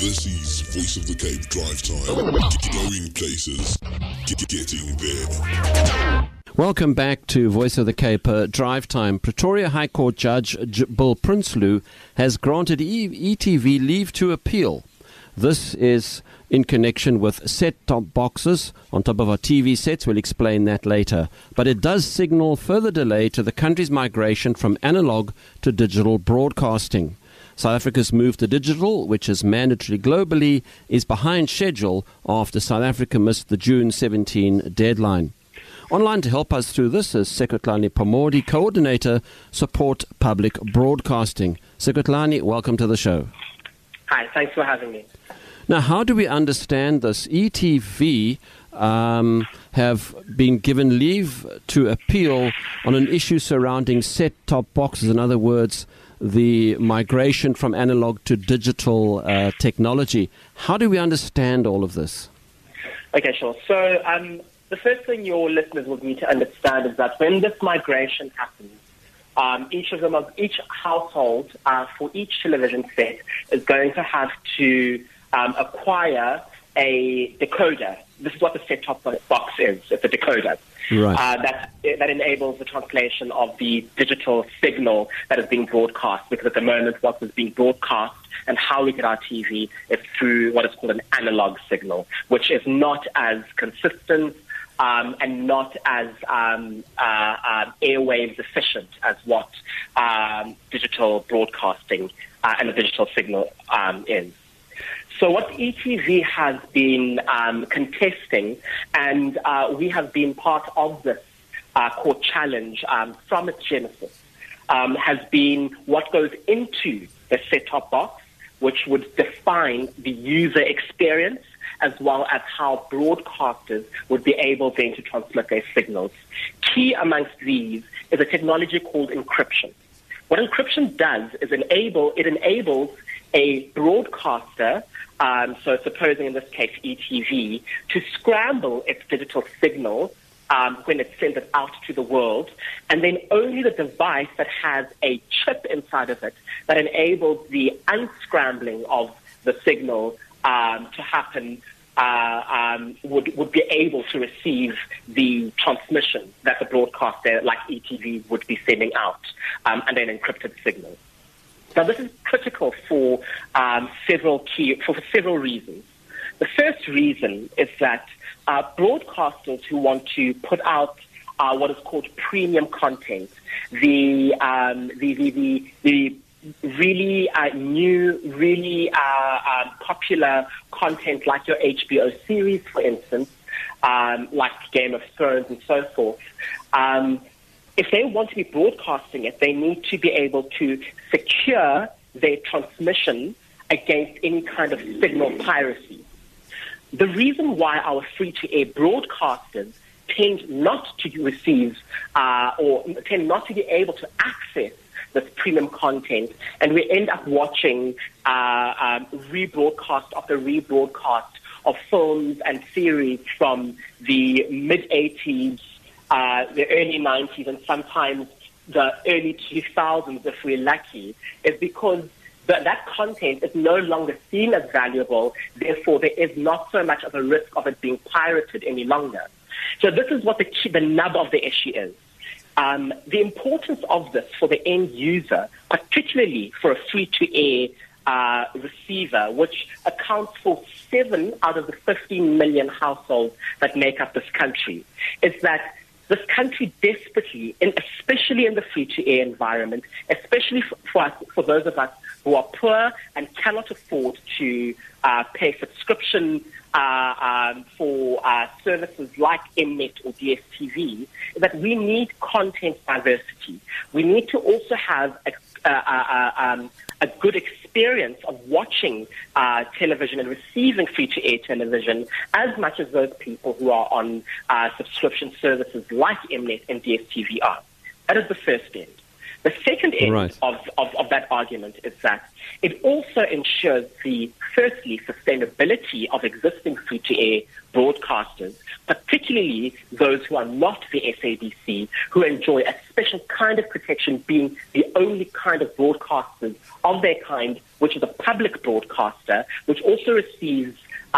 This is Voice of the Cape Drive Time. Going places, getting there. Welcome back to Voice of the Cape Drive Time. Pretoria High Court Judge Bill Prinsloo has granted ETV leave to appeal. This is in connection with set-top boxes on top of our TV sets. We'll explain that later. But it does signal further delay to the country's migration from analog to digital broadcasting. South Africa's move to digital, which is mandatory globally, is behind schedule after South Africa missed the June 17 deadline. Online to help us through this is Sekotlani Pamodi, Coordinator, Support Public Broadcasting. Sekotlani, welcome to the show. Hi, thanks for having me. Now, how do we understand this? ETV have been given leave to appeal on an issue surrounding set-top boxes. In other words, the migration from analog to digital technology. How do we understand all of this? Okay, sure. So the first thing your listeners would need to understand is that when this migration happens, each household for each television set is going to have to acquire a decoder. This is what the set-top box is. It's a decoder. Right. That enables the translation of the digital signal that is being broadcast, because at the moment what is being broadcast and how we get our TV is through what is called an analog signal, which is not as consistent and not as airwaves efficient as what digital broadcasting and the digital signal is. So what ETV has been contesting, and we have been part of this court challenge from its genesis, has been what goes into the set-top box, which would define the user experience, as well as how broadcasters would be able then to transmit their signals. Key amongst these is a technology called encryption. What encryption does is it enables a broadcaster, so supposing in this case ETV, to scramble its digital signal when it sends it out to the world, and then only the device that has a chip inside of it that enables the unscrambling of the signal to happen would be able to receive the transmission that the broadcaster like ETV would be sending out, and an encrypted signal. Now, this is critical for several reasons. The first reason is that broadcasters who want to put out what is called premium content, the really new, really popular content like your HBO series, for instance, like Game of Thrones and so forth. If they want to be broadcasting it, they need to be able to secure their transmission against any kind of signal piracy. The reason why our free-to-air broadcasters tend not to receive or tend not to be able to access this premium content, and we end up watching rebroadcast after rebroadcast of films and series from the mid-80s, the early 90s, and sometimes the early 2000s, if we're lucky, is because that content is no longer seen as valuable. Therefore, there is not so much of a risk of it being pirated any longer. So this is what the nub of the issue is. The importance of this for the end user, particularly for a free-to-air receiver, which accounts for 7 out of the 15 million households that make up this country, is that this country desperately, and especially in the free-to-air environment, especially for those of us who are poor and cannot afford to pay subscription for services like Mnet or DSTV, is that we need content diversity. We need to also have a good experience of watching television and receiving free-to-air television as much as those people who are on subscription services like Mnet and DSTV are. That is the first end. The second end of that argument is that it also ensures firstly, sustainability of existing free-to-air broadcasters, particularly those who are not the SABC, who enjoy a special kind of protection, being the only kind of broadcasters of their kind, which is a public broadcaster, which also receives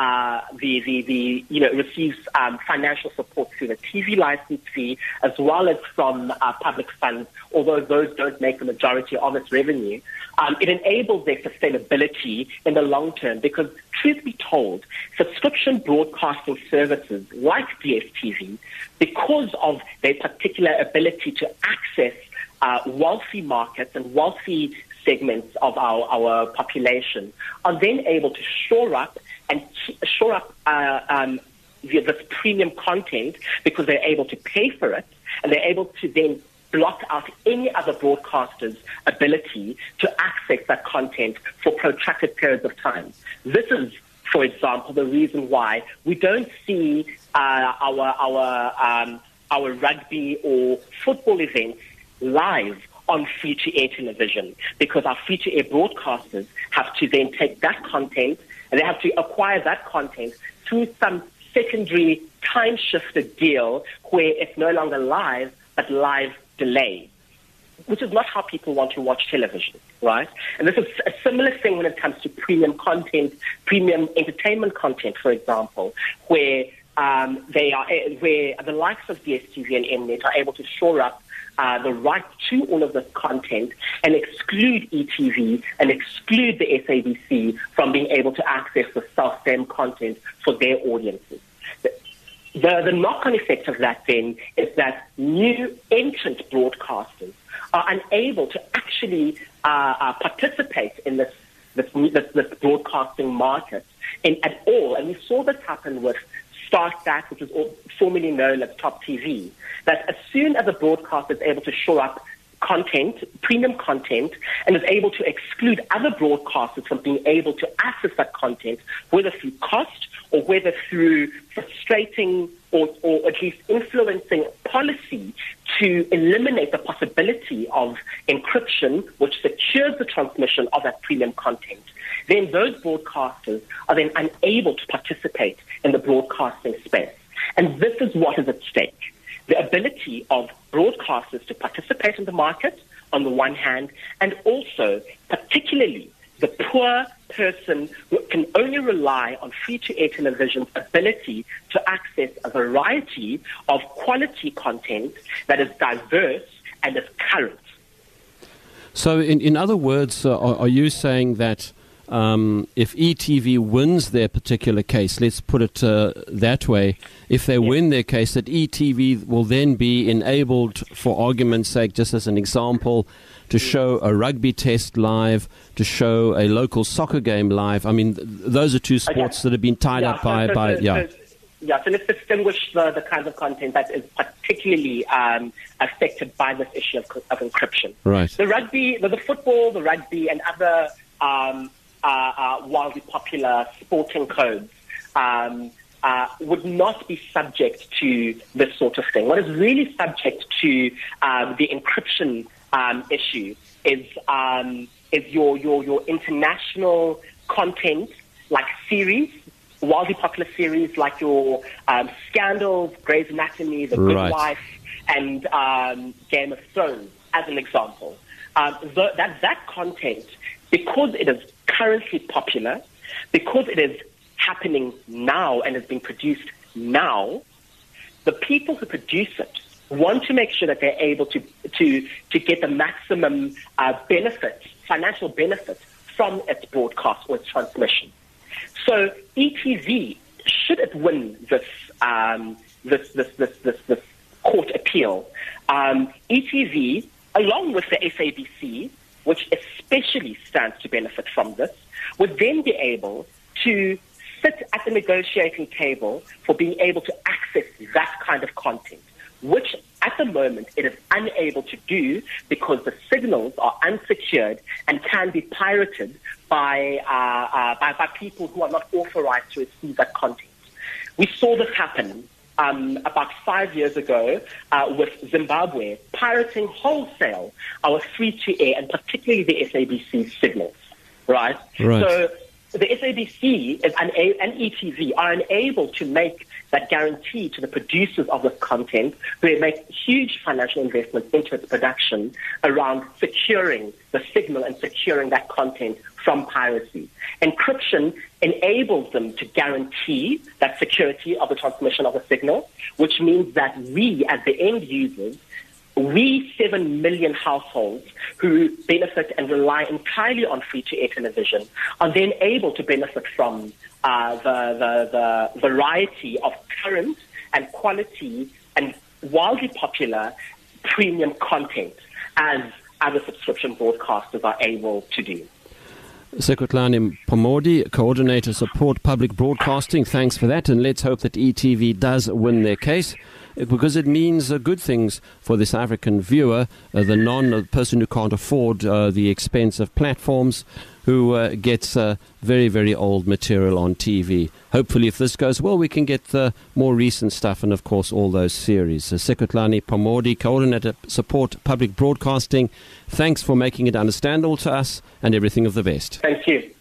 receives financial support through the TV license fee, as well as from public funds, although those don't make the majority of its revenue. It enables their sustainability in the long term because, truth be told, subscription broadcasting services like DSTV, because of their particular ability to access wealthy markets and wealthy segments of our population, are then able to shore up this premium content because they're able to pay for it, and they're able to then block out any other broadcaster's ability to access that content for protracted periods of time. This is, for example, the reason why we don't see our rugby or football events live on free-to-air television, because our free-to-air broadcasters have to then take that content and they have to acquire that content through some secondary time-shifted deal where it's no longer live, but live delay, which is not how people want to watch television, right? And this is a similar thing when it comes to premium content, premium entertainment content, for example, where where the likes of DSTV and Mnet are able to shore up the right to all of this content and exclude ETV and exclude the SABC from being able to access the self-same content for their audiences. The knock-on effect of that then is that new entrant broadcasters are unable to actually participate in this broadcasting market at all. And we saw this happen with StarSat, which was formerly known as Top TV, that as soon as a broadcaster is able to shore up content, premium content, and is able to exclude other broadcasters from being able to access that content, whether through cost or whether through frustrating or at least influencing policy to eliminate the possibility of encryption, which secures the transmission of that premium content, then those broadcasters are then unable to participate in the broadcasting space. And this is what is at stake. The ability of broadcasters to participate in the market on the one hand, and also particularly the poor person who can only rely on free-to-air television's ability to access a variety of quality content that is diverse and is current. So in other words, are you saying that if ETV wins their particular case, let's put it that way, if they win their case, that ETV will then be enabled, for argument's sake, just as an example, to show a rugby test live, to show a local soccer game live? I mean, those are two sports that have been tied up by. So let's distinguish the kinds of content that is particularly affected by this issue of encryption. Right. The rugby, the football, the rugby, and other wildly popular sporting codes would not be subject to this sort of thing. What is really subject to the encryption issue is your international content, like series, wildly popular series like your Scandals, Grey's Anatomy, The Good Wife, and Game of Thrones, as an example. That content, because it is currently popular, because it is happening now and is being produced now, the people who produce it want to make sure that they're able to get the maximum financial benefit from its broadcast or its transmission. So ETV, should it win this court appeal, ETV, along with the SABC, which especially stands to benefit from this, would then be able to sit at the negotiating table for being able to access that kind of content, which at the moment it is unable to do because the signals are unsecured and can be pirated by people who are not authorized to receive that content. We saw this happen about 5 years ago with Zimbabwe pirating wholesale our free-to-air and particularly the SABC signals, right? So the SABC and ETV are unable to make that guarantee to the producers of this content, who make huge financial investments into its production around securing the signal and securing that content from piracy. Encryption enables them to guarantee that security of the transmission of the signal, which means that we, as the end users, we 7 million households who benefit and rely entirely on free-to-air television are then able to benefit from the variety of current and quality and wildly popular premium content as other subscription broadcasters are able to do. Sekotlani Phamodi, Coordinator Support Public Broadcasting, thanks for that, and let's hope that ETV does win their case, because it means good things for the South African viewer, the person who can't afford the expensive platforms, who gets very, very old material on TV. Hopefully, if this goes well, we can get the more recent stuff and, of course, all those series. Sekotlani Phamodi, Coordinator Support Public Broadcasting, thanks for making it understandable to us, and everything of the best. Thank you.